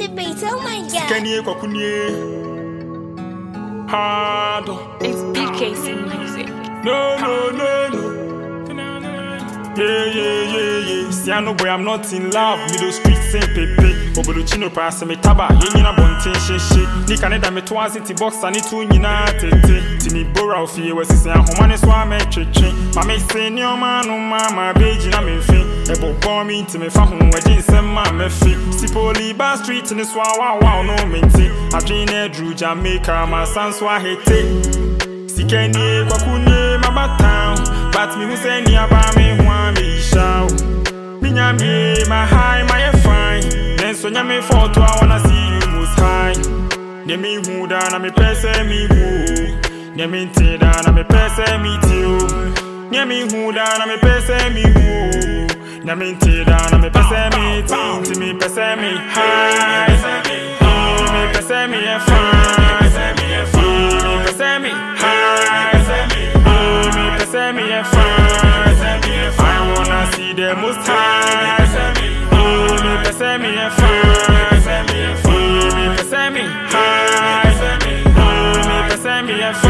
the beat, oh my god. Kenny Kokunye Hard. It's BKC music. No. Yeah. See, I know boy, I'm not in love. Middle street same pepe. Oboduchino pass me taba. Yenina bontin shit. Ni Canada me twice in box and it two nina tete. Timi bora of you was saying, Homani swame chichi. Mame senior man, no mama, baby, na me fin. Ebo bomb me to me for whom I didn't send my me fit. Sipoli bar street in the swawa, wow, no minty. I dream Drew Jamaica, my son swahete. Sikeni Kokunye mabatown. But me who say ni about me want me shout. Me nyami my high my fine. Then so nyami photo I wanna see you most high. Nyami who down me pese me who. Nyami te down me pese me too. Nyami who down me pese me who. Nyami te down me pese me too. Me pese me high. Me pese me fine. Me pese me high. Me a fine. I wanna see the most high. Me pese me a fine. Me pese me high. Me pese me a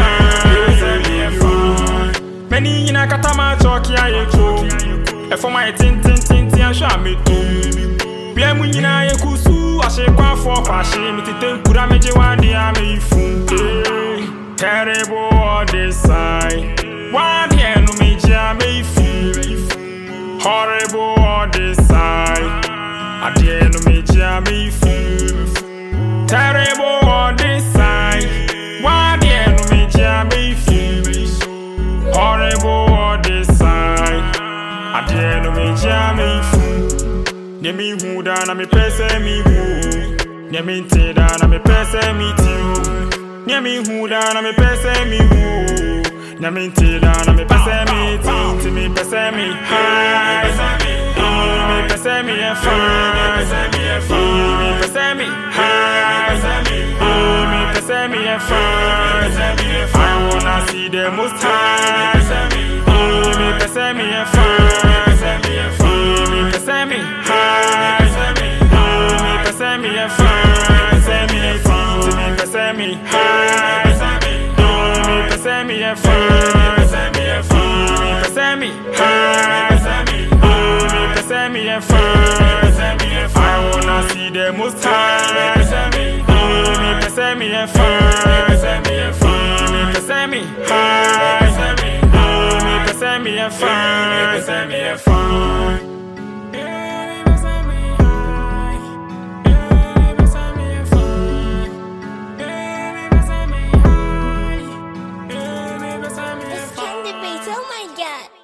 fine. Many in a katama choki ayeko. E for my tin and show me too. Bien mu nyina yekusu ashe kwa for pashe mi tete nkura meje wade amefu. Terrible on this side. One here no major may feel horrible on this side. At the end no major may feel terrible on this side. One here no major may feel horrible on this side. At the end no major may feel. Nemi who down me pese me who. Nemi te down me pese me too. Nemi who down me pese me who. Nyami te down me pese me tea. Me pese me high. Me pese me fine. Me pese me high. Me pese me fine. I wanna see the most high. Me pese me fine. Me pese me high. Me pese me fine. Me pese me high. Pese me a fine. Me pese me high. Me pese me a fine. I wanna see the most high. Me pese me a fine. Me pese me high. Me pese me a fine. Pese me a fine. Oh my god.